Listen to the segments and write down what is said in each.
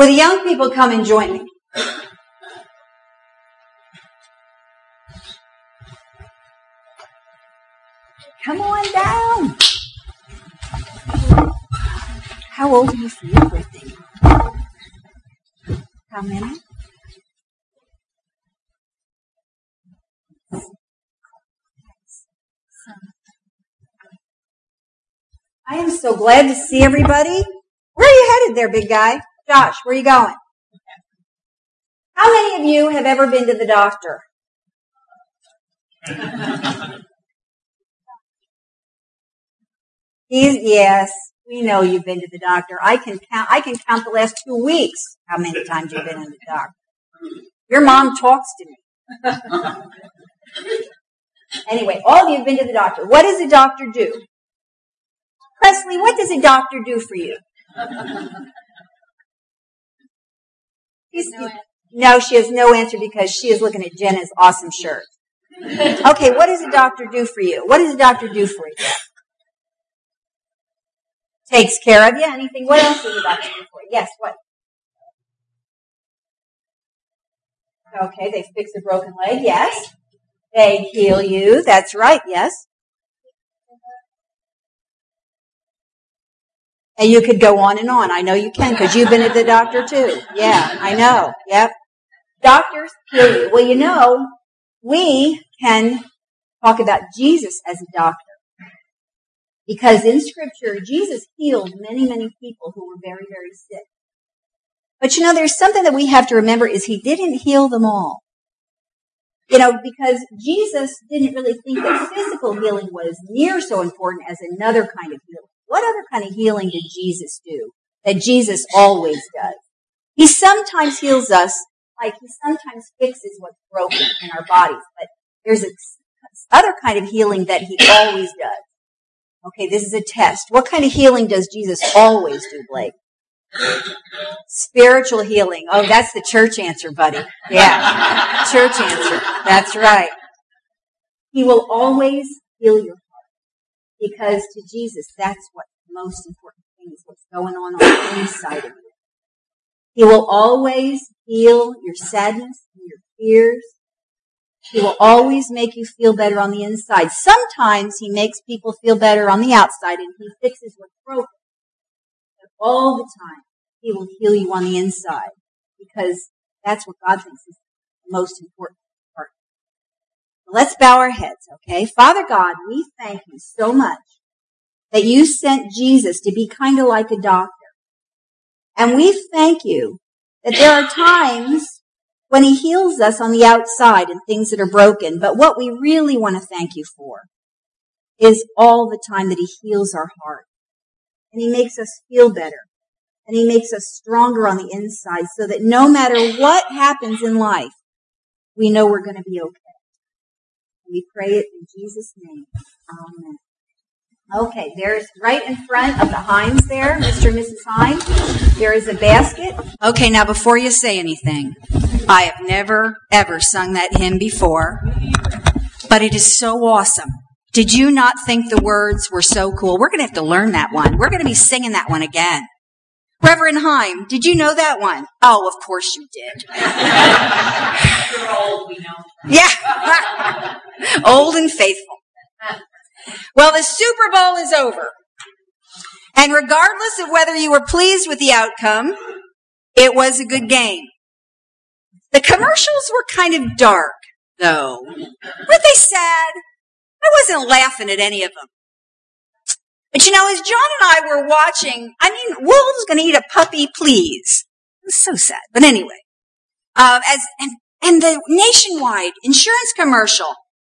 Will the young people come and join me? Come on down. How old are you for your birthday? How many? I am so glad to see everybody. Where are you headed there, big guy? Josh, where are you going? How many of you have ever been to the doctor? Yes, we know you've been to the doctor. I can count the last 2 weeks how many times you've been in the doctor. Your mom talks to me. Anyway, all of you have been to the doctor. What does a doctor do? Presley, what does a doctor do for you? No, she has no answer because she is looking at Jenna's awesome shirt. Okay, what does a doctor do for you? What does a doctor do for you? Takes care of you. Anything? What else does a doctor do for you? Yes, what? Okay, they fix a broken leg. Yes. They heal you. That's right. Yes. And you could go on and on. I know you can because you've been at the doctor too. Yeah, I know. Yep. Doctors heal you. Well, you know, we can talk about Jesus as a doctor. Because in Scripture, Jesus healed many, many people who were very, very sick. But you know, there's something that we have to remember is He didn't heal them all. You know, because Jesus didn't really think that physical healing was near so important as another kind of healing. What other kind of healing did Jesus do that Jesus always does? He sometimes heals us, like He sometimes fixes what's broken in our bodies. But there's other kind of healing that He always does. Okay, this is a test. What kind of healing does Jesus always do, Blake? Spiritual healing. Oh, that's the church answer, buddy. Yeah, church answer. That's right. He will always heal your heart. Because to Jesus, that's what the most important thing is, what's going on the inside of you. He will always heal your sadness and your fears. He will always make you feel better on the inside. Sometimes He makes people feel better on the outside and He fixes what's broken. But all the time, He will heal you on the inside because that's what God thinks is the most important part. Let's bow our heads, okay? Father God, we thank You so much that You sent Jesus to be kind of like a doctor. And we thank You that there are times when He heals us on the outside and things that are broken. But what we really want to thank You for is all the time that He heals our heart. And He makes us feel better. And He makes us stronger on the inside so that no matter what happens in life, we know we're going to be okay. We pray it in Jesus' name. Amen. Okay, there's right in front of the Himes there, Mr. and Mrs. Himes, there is a basket. Okay, now before you say anything, I have never, ever sung that hymn before, but it is so awesome. Did you not think the words were so cool? We're going to have to learn that one. We're going to be singing that one again. Reverend Heim, did you know that one? Oh, of course you did. You're old, we know. Yeah. Old and faithful. Well, the Super Bowl is over. And regardless of whether you were pleased with the outcome, it was a good game. The commercials were kind of dark, though. Weren't they sad? I wasn't laughing at any of them. But you know, as John and I were watching, Wolf's going to eat a puppy, please. It was so sad. But anyway, and the Nationwide insurance commercial,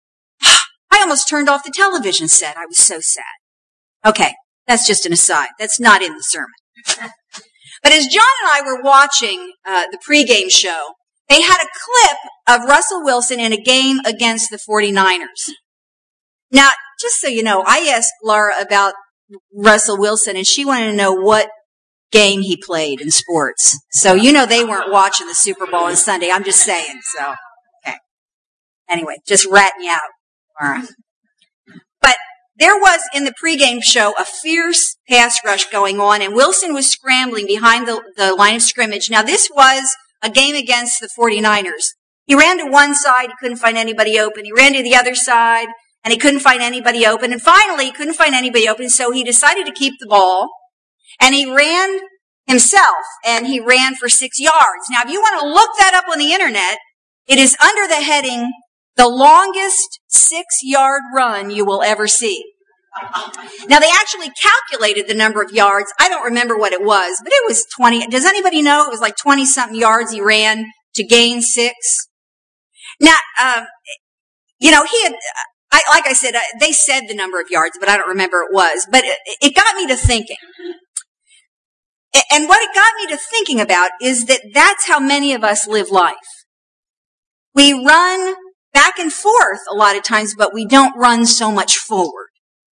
I almost turned off the television set. I was so sad. Okay, that's just an aside. That's not in the sermon. But as John and I were watching the pregame show, they had a clip of Russell Wilson in a game against the 49ers. Now, just so you know, I asked Laura about Russell Wilson, and she wanted to know what game he played in sports. So, you know, they weren't watching the Super Bowl on Sunday. I'm just saying. So, okay. Anyway, just ratting you out, Laura. But there was in the pregame show a fierce pass rush going on, and Wilson was scrambling behind the line of scrimmage. Now, this was a game against the 49ers. He ran to one side, he couldn't find anybody open. He ran to the other side, and he couldn't find anybody open. And finally, he couldn't find anybody open, so he decided to keep the ball, and he ran himself, and he ran for 6 yards. Now, if you want to look that up on the internet, it is under the heading, "The longest 6-yard run you will ever see." Now, they actually calculated the number of yards. I don't remember what it was, but it was 20. Does anybody know? It was like 20-something yards he ran to gain 6. Now, he had, like I said, they said the number of yards, but I don't remember it was. But it got me to thinking. And what it got me to thinking about is that that's how many of us live life. We run back and forth a lot of times, but we don't run so much forward.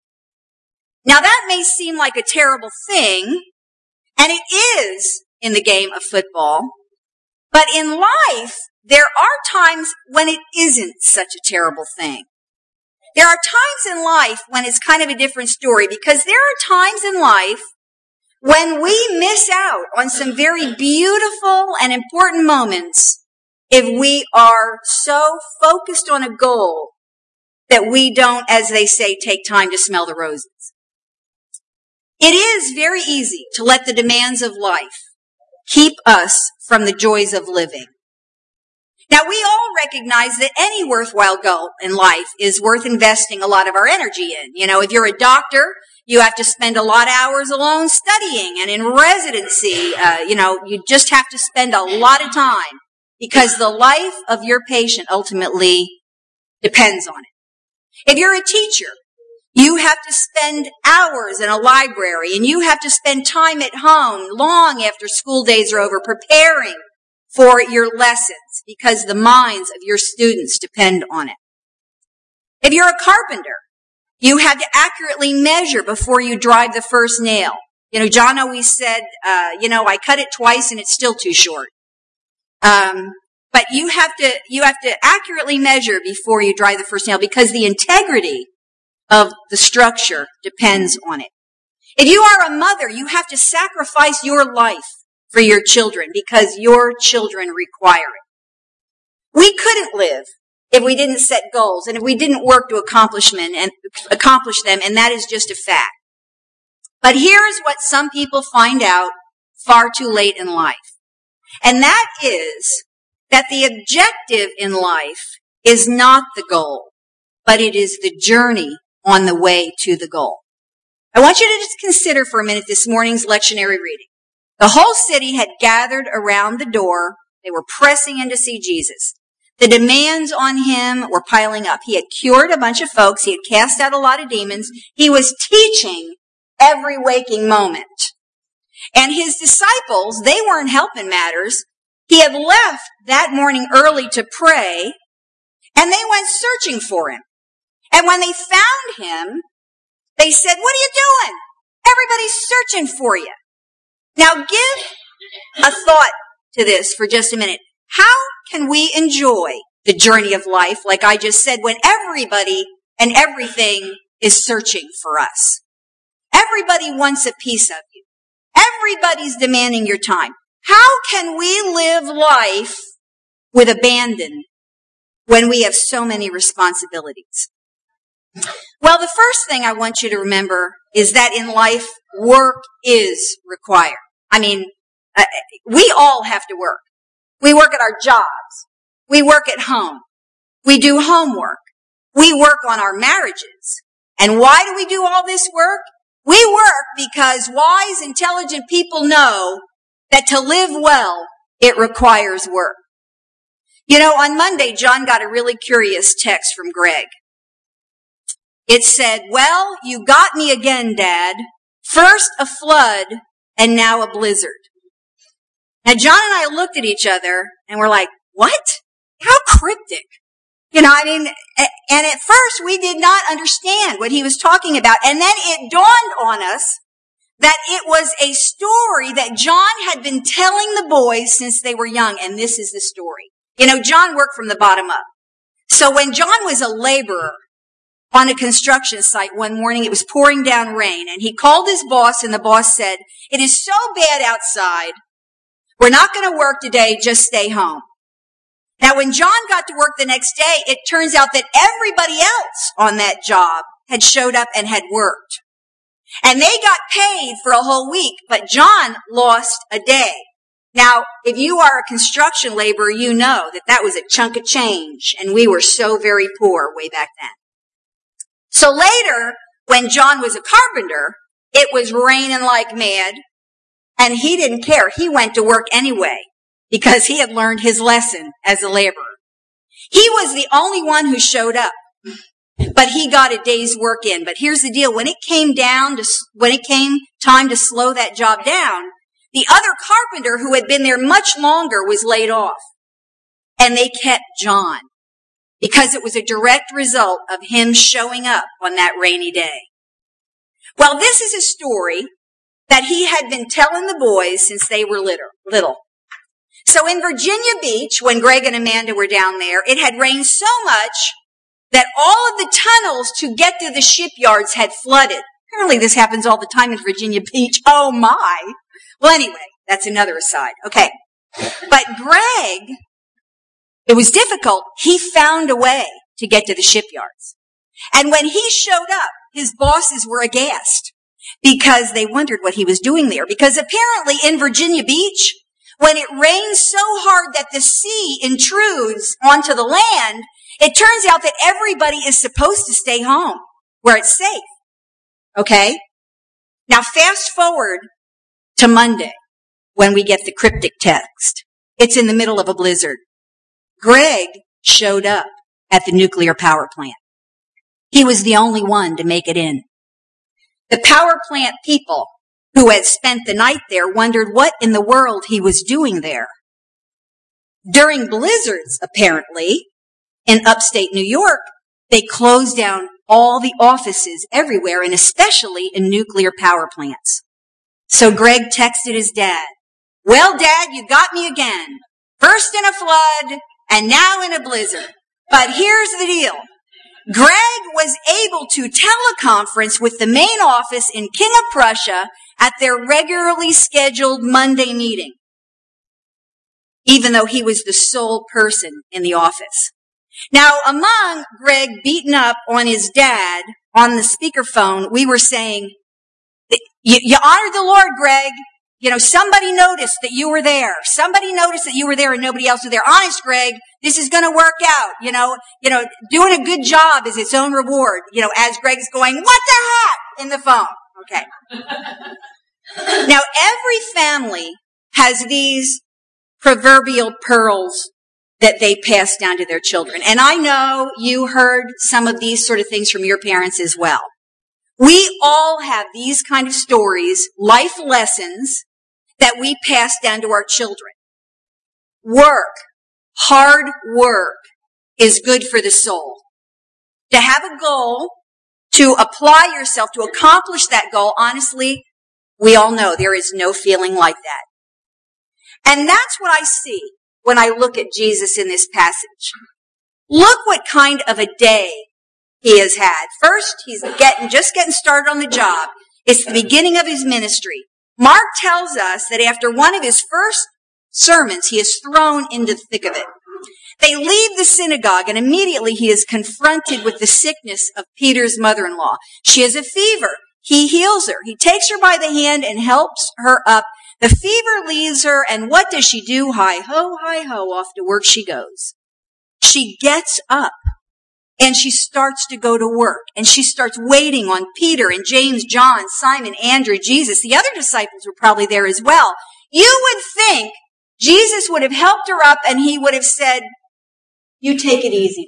Now, that may seem like a terrible thing, and it is in the game of football, but in life, there are times when it isn't such a terrible thing. There are times in life when it's kind of a different story, because there are times in life when we miss out on some very beautiful and important moments if we are so focused on a goal that we don't, as they say, take time to smell the roses. It is very easy to let the demands of life keep us from the joys of living. Now, we all recognize that any worthwhile goal in life is worth investing a lot of our energy in. If you're a doctor, you have to spend a lot of hours alone studying, and in residency, you just have to spend a lot of time because the life of your patient ultimately depends on it. If you're a teacher, you have to spend hours in a library, and you have to spend time at home long after school days are over preparing for your lessons because the minds of your students depend on it. If you're a carpenter, you have to accurately measure before you drive the first nail. John always said, I cut it twice and it's still too short. But you have to accurately measure before you drive the first nail because the integrity of the structure depends on it. If you are a mother, you have to sacrifice your life for your children because your children require it. We couldn't live if we didn't set goals and if we didn't work to accomplish them, and that is just a fact. But here's what some people find out far too late in life. And that is that the objective in life is not the goal, but it is the journey on the way to the goal. I want you to just consider for a minute this morning's lectionary reading. The whole city had gathered around the door. They were pressing in to see Jesus. The demands on him were piling up. He had cured a bunch of folks. He had cast out a lot of demons. He was teaching every waking moment. And his disciples, they weren't helping matters. He had left that morning early to pray, and they went searching for him. And when they found him, they said, "What are you doing? Everybody's searching for you." Now give a thought to this for just a minute. How can we enjoy the journey of life, like I just said, when everybody and everything is searching for us? Everybody wants a piece of you. Everybody's demanding your time. How can we live life with abandon when we have so many responsibilities? Well, the first thing I want you to remember is that in life, work is required. We all have to work. We work at our jobs. We work at home. We do homework. We work on our marriages. And why do we do all this work? We work because wise, intelligent people know that to live well, it requires work. On Monday, John got a really curious text from Greg. It said, "Well, you got me again, Dad. First a flood and now a blizzard." Now, John and I looked at each other and we're like, what? How cryptic. And at first we did not understand what he was talking about. And then it dawned on us that it was a story that John had been telling the boys since they were young. And this is the story. John worked from the bottom up. So when John was a laborer, on a construction site one morning. It was pouring down rain, and he called his boss, and the boss said, "It is so bad outside. We're not going to work today. Just stay home." Now, when John got to work the next day, it turns out that everybody else on that job had showed up and had worked. And they got paid for a whole week, but John lost a day. Now, if you are a construction laborer, you know that that was a chunk of change, and we were so very poor way back then. So later, when John was a carpenter, it was raining like mad, and he didn't care. He went to work anyway because he had learned his lesson as a laborer. He was the only one who showed up, but he got a day's work in. But here's the deal. When it came time to slow that job down, the other carpenter who had been there much longer was laid off. And they kept John because it was a direct result of him showing up on that rainy day. Well, this is a story that he had been telling the boys since they were little. So in Virginia Beach, when Greg and Amanda were down there, it had rained so much that all of the tunnels to get to the shipyards had flooded. Apparently this happens all the time in Virginia Beach. Oh my. Well, anyway, that's another aside. Okay. But Greg, it was difficult. He found a way to get to the shipyards. And when he showed up, his bosses were aghast because they wondered what he was doing there. Because apparently in Virginia Beach, when it rains so hard that the sea intrudes onto the land, it turns out that everybody is supposed to stay home where it's safe. Okay? Now fast forward to Monday when we get the cryptic text. It's in the middle of a blizzard. Greg showed up at the nuclear power plant. He was the only one to make it in. The power plant people who had spent the night there wondered what in the world he was doing there. During blizzards, apparently, in upstate New York, they closed down all the offices everywhere, and especially in nuclear power plants. So Greg texted his dad, "Well, Dad, you got me again. First in a flood, and now in a blizzard. But here's the deal. Greg was able to teleconference with the main office in King of Prussia at their regularly scheduled Monday meeting, even though he was the sole person in the office." Now, among Greg beating up on his dad on the speakerphone, we were saying, you honored the Lord, Greg. You know, somebody noticed that you were there. Somebody noticed that you were there and nobody else was there. Honest, Greg, this is going to work out. You know, doing a good job is its own reward. You know, as Greg's going, "What the heck?" in the phone. Okay. Now, every family has these proverbial pearls that they pass down to their children. And I know you heard some of these sort of things from your parents as well. We all have these kind of stories, life lessons that we pass down to our children. Work, hard work, is good for the soul. To have a goal, to apply yourself, to accomplish that goal, honestly, we all know there is no feeling like that. And that's what I see when I look at Jesus in this passage. Look what kind of a day he has had. First, he's just getting started on the job. It's the beginning of his ministry. Mark tells us that after one of his first sermons, he is thrown into the thick of it. They leave the synagogue, and immediately he is confronted with the sickness of Peter's mother-in-law. She has a fever. He heals her. He takes her by the hand and helps her up. The fever leaves her, and what does she do? Hi-ho, off to work she goes. She gets up, and she starts to go to work, and she starts waiting on Peter and James, John, Simon, Andrew, Jesus. The other disciples were probably there as well. You would think Jesus would have helped her up, and he would have said, "You take it easy."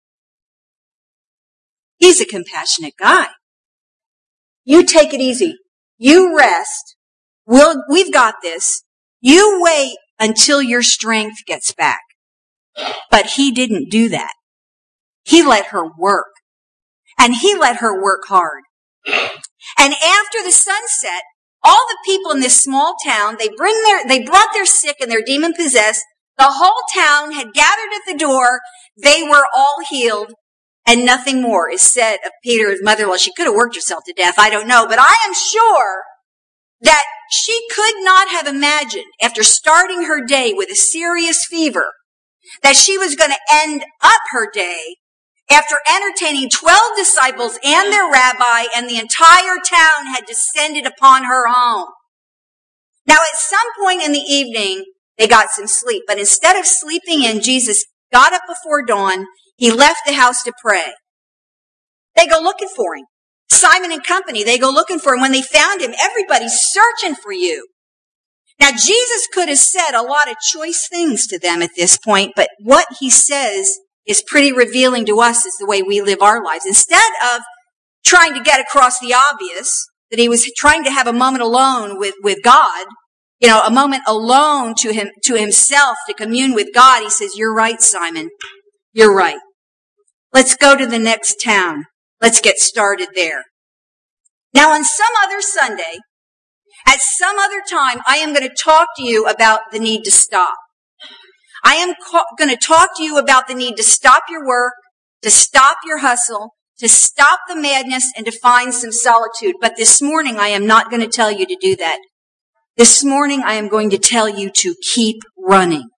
He's a compassionate guy. You take it easy. You rest. We've got this. You wait until your strength gets back. But he didn't do that. He let her work. And he let her work hard. And after the sunset, all the people in this small town, they brought their sick and their demon-possessed. The whole town had gathered at the door. They were all healed. and nothing more is said of Peter's mother-in-law. She could have worked herself to death, I don't know, but I am sure that she could not have imagined, after starting her day with a serious fever, that she was going to end up her day after entertaining 12 disciples and their rabbi, and the entire town had descended upon her home. Now, at some point in the evening, they got some sleep, but instead of sleeping in, Jesus got up before dawn. He left the house to pray. They go looking for him. Simon and company, they go looking for him. When they found him, everybody's searching for you. Now, Jesus could have said a lot of choice things to them at this point, but what he says is pretty revealing to us as the way we live our lives. Instead of trying to get across the obvious, that he was trying to have a moment alone with God, a moment alone to himself, to commune with God, he says, "You're right, Simon. You're right. Let's go to the next town. Let's get started there." Now, on some other Sunday, at some other time, I am going to talk to you about the need to stop. I am going to talk to you about the need to stop your work, to stop your hustle, to stop the madness, and to find some solitude. But this morning, I am not going to tell you to do that. This morning, I am going to tell you to keep running.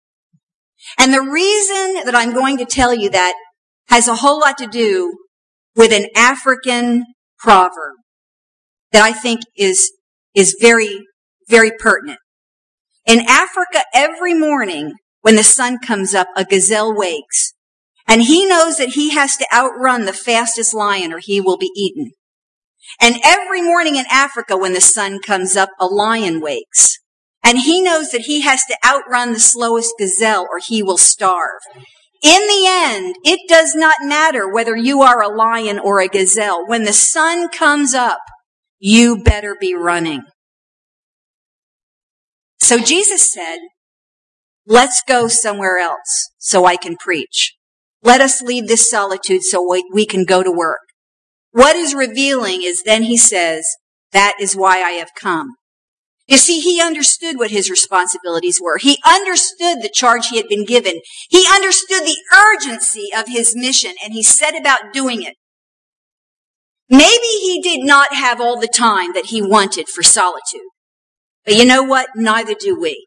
And the reason that I'm going to tell you that has a whole lot to do with an African proverb that I think is very, very pertinent. In Africa, every morning when the sun comes up, a gazelle wakes. And he knows that he has to outrun the fastest lion or he will be eaten. And every morning in Africa, when the sun comes up, a lion wakes. And he knows that he has to outrun the slowest gazelle or he will starve. In the end, it does not matter whether you are a lion or a gazelle. When the sun comes up, you better be running. So Jesus said, let's go somewhere else so I can preach. Let us leave this solitude so we can go to work. What is revealing is then he says, that is why I have come. You see, he understood what his responsibilities were. He understood the charge he had been given. He understood the urgency of his mission, and he set about doing it. Maybe he did not have all the time that he wanted for solitude. But you know what? Neither do we.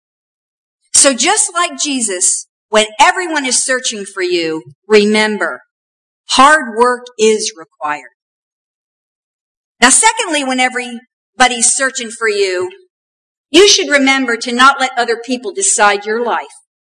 So just like Jesus, when everyone is searching for you, remember, hard work is required. Now, secondly, when everybody's searching for you, you should remember to not let other people decide your life.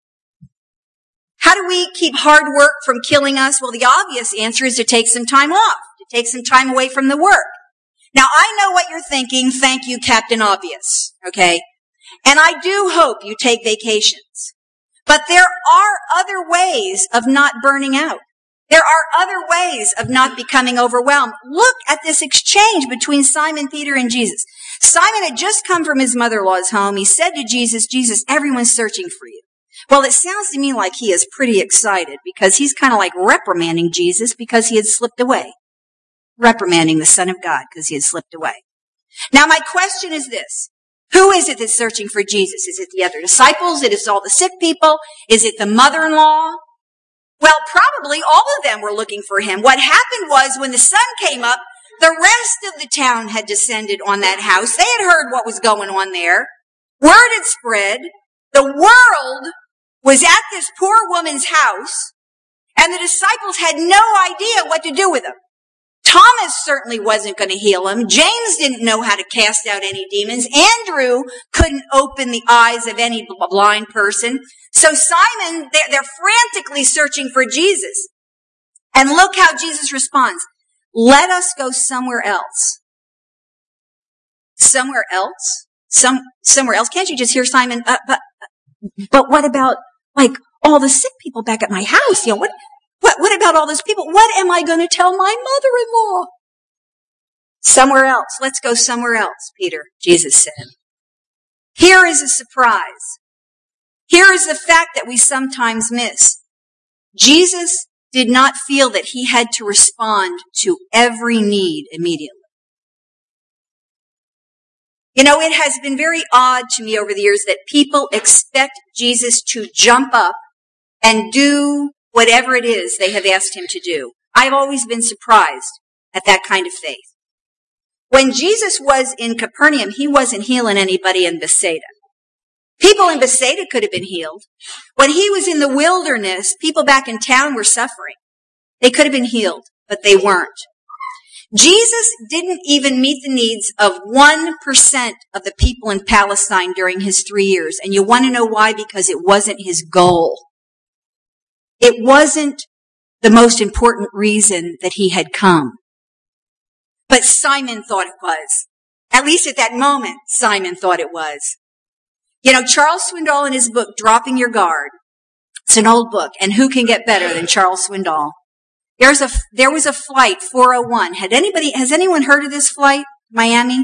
How do we keep hard work from killing us? Well, the obvious answer is to take some time off, to take some time away from the work. Now, I know what you're thinking. Thank you, Captain Obvious. Okay? And I do hope you take vacations. But there are other ways of not burning out. There are other ways of not becoming overwhelmed. Look at this exchange between Simon Peter and Jesus. Simon had just come from his mother-in-law's home. He said to Jesus, Jesus, everyone's searching for you. Well, it sounds to me like he is pretty excited because he's kind of like reprimanding Jesus because he had slipped away. Reprimanding the Son of God because he had slipped away. Now, my question is this. Who is it that's searching for Jesus? Is it the other disciples? Is it all the sick people? Is it the mother-in-law? Well, probably all of them were looking for him. What happened was when the sun came up, the rest of the town had descended on that house. They had heard what was going on there. Word had spread. The world was at this poor woman's house, and the disciples had no idea what to do with him. Thomas certainly wasn't going to heal him. James didn't know how to cast out any demons. Andrew couldn't open the eyes of any blind person. So Simon, they're frantically searching for Jesus. And look how Jesus responds. Let us go somewhere else. Somewhere else? Somewhere else? Can't you just hear Simon? But what about, like, all the sick people back at my house? What about all those people? What am I going to tell my mother-in-law? Somewhere else. Let's go somewhere else, Peter, Jesus said. Here is a surprise. Here is the fact that we sometimes miss. Jesus did not feel that he had to respond to every need immediately. It has been very odd to me over the years that people expect Jesus to jump up and do whatever it is they have asked him to do. I've always been surprised at that kind of faith. When Jesus was in Capernaum, he wasn't healing anybody in Bethsaida. People in Bethsaida could have been healed. When he was in the wilderness, people back in town were suffering. They could have been healed, but they weren't. Jesus didn't even meet the needs of 1% of the people in Palestine during his 3 years. And you want to know why? Because it wasn't his goal. It wasn't the most important reason that he had come. But Simon thought it was. At least at that moment, Simon thought it was. You know, Charles Swindoll in his book, Dropping Your Guard, it's an old book, and who can get better than Charles Swindoll? There was a flight 401. Has anyone heard of this flight, Miami?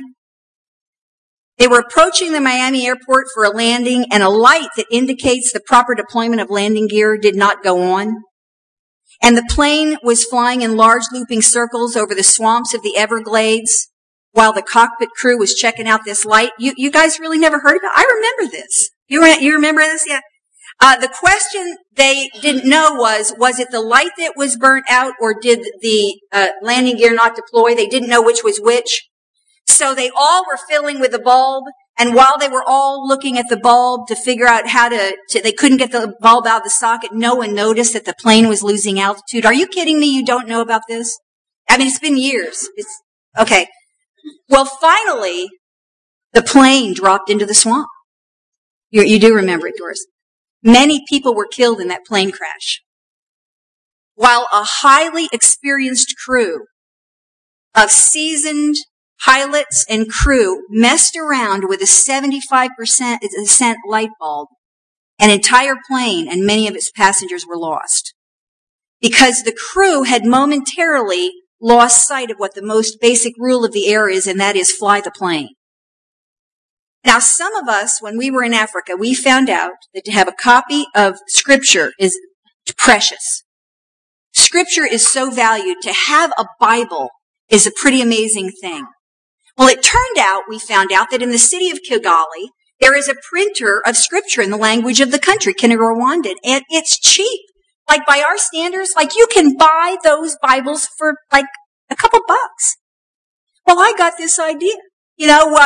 They were approaching the Miami airport for a landing, and a light that indicates the proper deployment of landing gear did not go on. And the plane was flying in large looping circles over the swamps of the Everglades while the cockpit crew was checking out this light. You guys really never heard about it? I remember this. You remember this? Yeah. The question they didn't know was it the light that was burnt out, or did the landing gear not deploy? They didn't know which was which. So they all were fiddling with the bulb, and while they were all looking at the bulb to figure out how they couldn't get the bulb out of the socket, no one noticed that the plane was losing altitude. Are you kidding me? You don't know about this? I mean, it's been years. Okay. Well, finally, the plane dropped into the swamp. You do remember it, Doris. Many people were killed in that plane crash. While a highly experienced crew of seasoned pilots and crew messed around with a 75% light bulb, an entire plane and many of its passengers were lost. Because the crew had momentarily lost sight of what the most basic rule of the air is, and that is fly the plane. Now, some of us, when we were in Africa, we found out that to have a copy of Scripture is precious. Scripture is so valued. To have a Bible is a pretty amazing thing. Well, it turned out, we found out that in the city of Kigali, there is a printer of Scripture in the language of the country, Kinyarwanda, and it's cheap. Like by our standards, like you can buy those Bibles for like a couple bucks. Well, I got this idea. I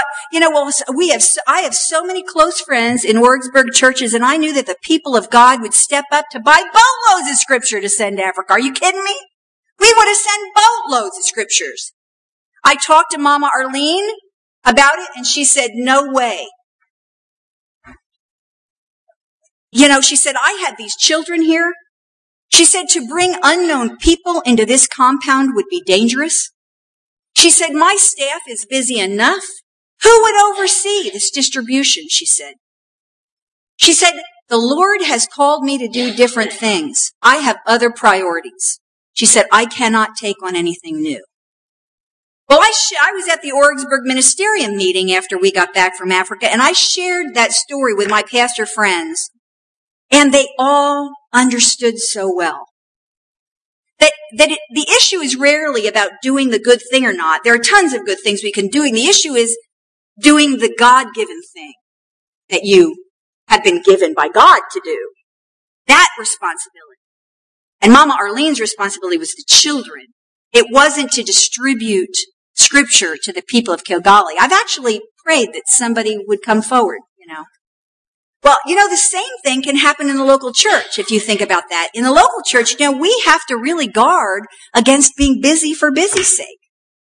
have so many close friends in Orgsburg churches, and I knew that the people of God would step up to buy boatloads of Scripture to send to Africa. Are you kidding me? We would have sent boatloads of Scriptures. I talked to Mama Arlene about it, and she said, no way. She said, I had these children here. She said, to bring unknown people into this compound would be dangerous. She said, my staff is busy enough. Who would oversee this distribution, she said. She said, the Lord has called me to do different things. I have other priorities. She said, I cannot take on anything new. Well, I was at the Orgsburg Ministerium meeting after we got back from Africa, and I shared that story with my pastor friends, and they all understood so well. The issue is rarely about doing the good thing or not. There are tons of good things we can do. The issue is doing the God-given thing that you have been given by God to do. That responsibility. And Mama Arlene's responsibility was the children. It wasn't to distribute Scripture to the people of Kigali. I've actually prayed that somebody would come forward, Well, the same thing can happen in the local church, if you think about that. In the local church, we have to really guard against being busy for busy's sake.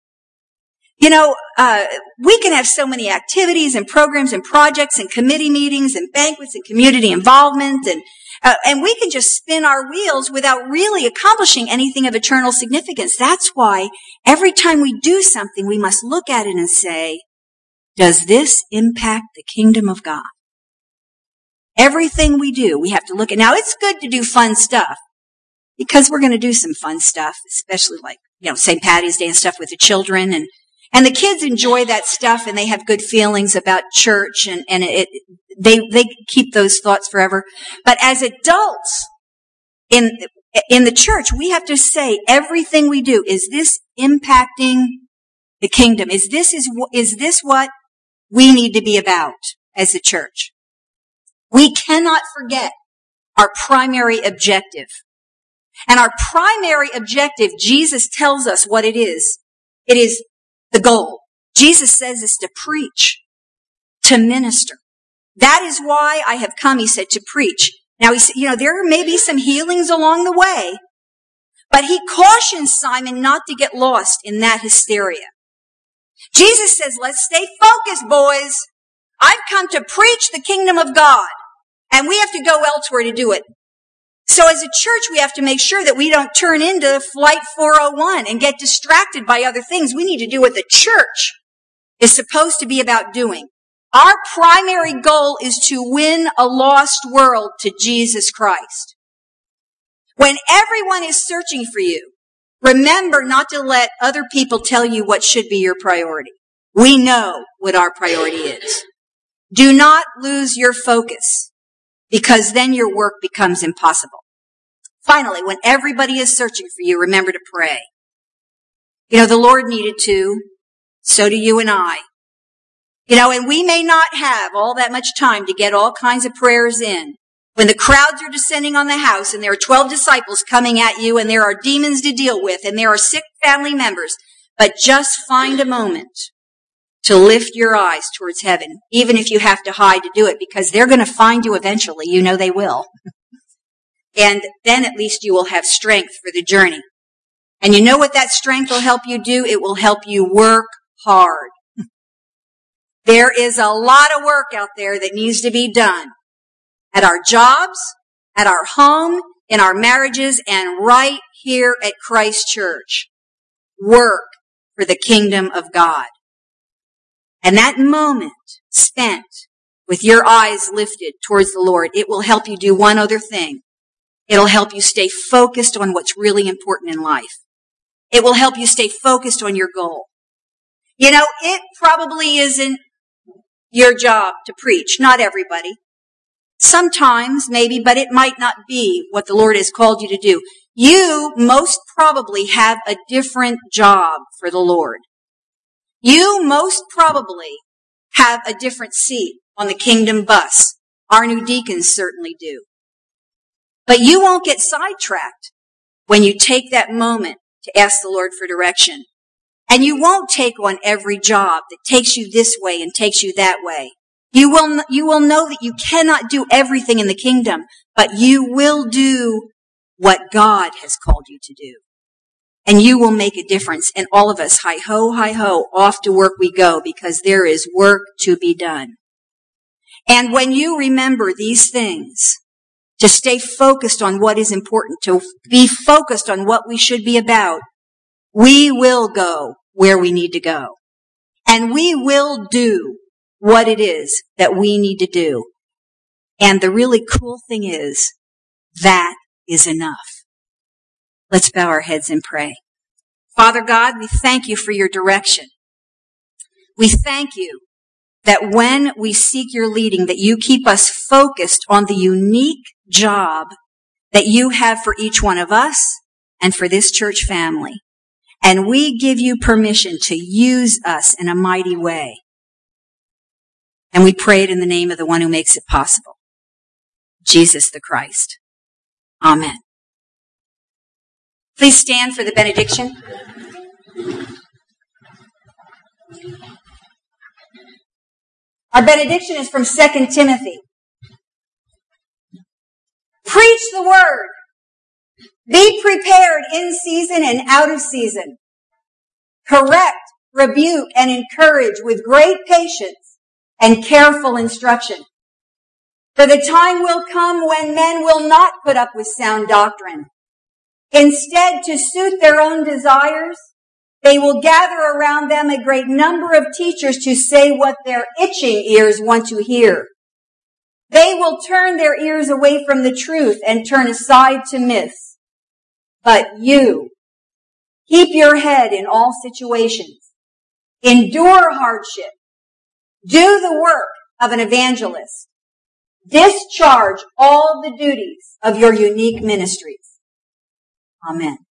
We can have so many activities and programs and projects and committee meetings and banquets and community involvement, and we can just spin our wheels without really accomplishing anything of eternal significance. That's why every time we do something, we must look at it and say, does this impact the kingdom of God? Everything we do, we have to look at. Now, it's good to do fun stuff because we're going to do some fun stuff, especially like, St. Patty's Day and stuff with the children. And the kids enjoy that stuff and they have good feelings about church and they keep those thoughts forever. But as adults in the church, we have to say everything we do, is this impacting the kingdom? Is this what we need to be about as a church? We cannot forget our primary objective. And our primary objective, Jesus tells us what it is. It is the goal. Jesus says is to preach, to minister. That is why I have come, he said, to preach. Now, he said, there may be some healings along the way, but he cautions Simon not to get lost in that hysteria. Jesus says, let's stay focused, boys. I've come to preach the kingdom of God, and we have to go elsewhere to do it. So as a church, we have to make sure that we don't turn into Flight 401 and get distracted by other things. We need to do what the church is supposed to be about doing. Our primary goal is to win a lost world to Jesus Christ. When everyone is searching for you, remember not to let other people tell you what should be your priority. We know what our priority is. Do not lose your focus, because then your work becomes impossible. Finally, when everybody is searching for you, remember to pray. The Lord needed to, so do you and I. And we may not have all that much time to get all kinds of prayers in. When the crowds are descending on the house and there are 12 disciples coming at you and there are demons to deal with and there are sick family members, but just find a moment to lift your eyes towards heaven, even if you have to hide to do it, because they're going to find you eventually. They will. And then at least you will have strength for the journey. And you know what that strength will help you do? It will help you work hard. There is a lot of work out there that needs to be done. At our jobs, at our home, in our marriages, and right here at Christ Church. Work for the kingdom of God. And that moment spent with your eyes lifted towards the Lord, it will help you do one other thing. It'll help you stay focused on what's really important in life. It will help you stay focused on your goal. It probably isn't your job to preach. Not everybody. Sometimes, maybe, but it might not be what the Lord has called you to do. You most probably have a different job for the Lord. You most probably have a different seat on the kingdom bus. Our new deacons certainly do. But you won't get sidetracked when you take that moment to ask the Lord for direction. And you won't take on every job that takes you this way and takes you that way. You will know that you cannot do everything in the kingdom, but you will do what God has called you to do. And you will make a difference. And all of us, hi-ho, off to work we go, because there is work to be done. And when you remember these things, to stay focused on what is important, to be focused on what we should be about, we will go where we need to go. And we will do what it is that we need to do. And the really cool thing is, that is enough. Let's bow our heads and pray. Father God, we thank you for your direction. We thank you that when we seek your leading, that you keep us focused on the unique job that you have for each one of us and for this church family. And we give you permission to use us in a mighty way. And we pray it in the name of the one who makes it possible, Jesus the Christ. Amen. Please stand for the benediction. Our benediction is from 2 Timothy. Preach the word. Be prepared in season and out of season. Correct, rebuke, and encourage with great patience and careful instruction. For the time will come when men will not put up with sound doctrine. Instead, to suit their own desires, they will gather around them a great number of teachers to say what their itching ears want to hear. They will turn their ears away from the truth and turn aside to myths. But you, keep your head in all situations. Endure hardship. Do the work of an evangelist. Discharge all the duties of your unique ministries. Amen.